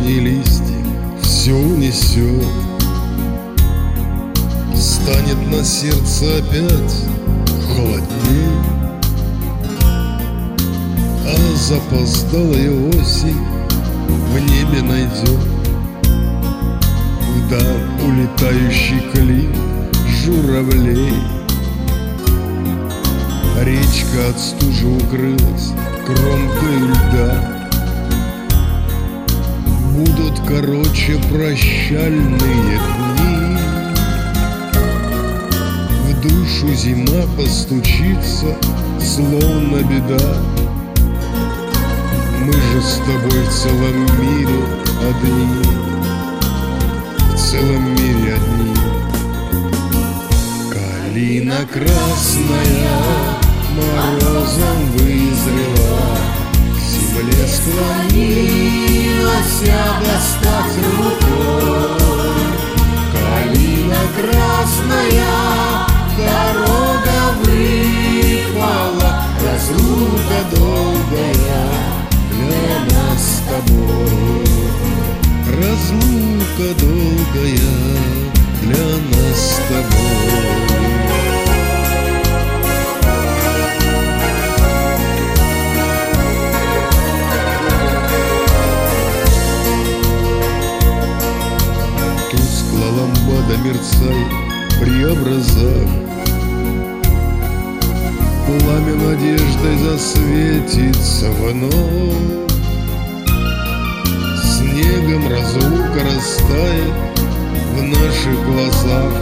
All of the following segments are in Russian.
вишни листья все унесет. Станет на сердце опять холодней, а запоздалая осень в небе найдет вдаль улетающий клин журавлей. Речка от стужи укрылась кромкой льда. Будут короче прощальные дни. В душу зима постучится, словно беда. Мы же с тобой в целом мире одни, в целом мире одни. Калина красная морозом вызрела, к земле склонилась, достать рукой. Калина красная, дорога выпала, разлука долгая для нас с тобой. Разлука долгая для нас с тобой. Тускло лампада мерцает при образах, пламя надеждой засветится вновь. Снегом разлука растает в наших глазах,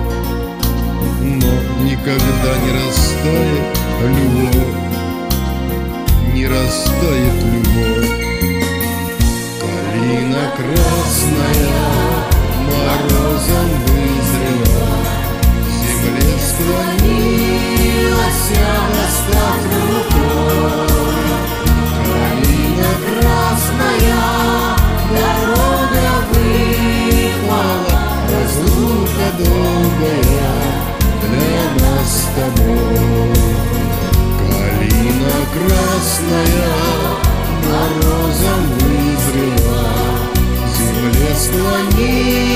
но никогда не растает любовь, не растает любовь. Калина красная морозом вызрела, к земле склонилась, достать рукой. Калина красная, дорога выпала, разлука долгая для нас с тобой. Калина красная морозом вызрела, к земле склонилась.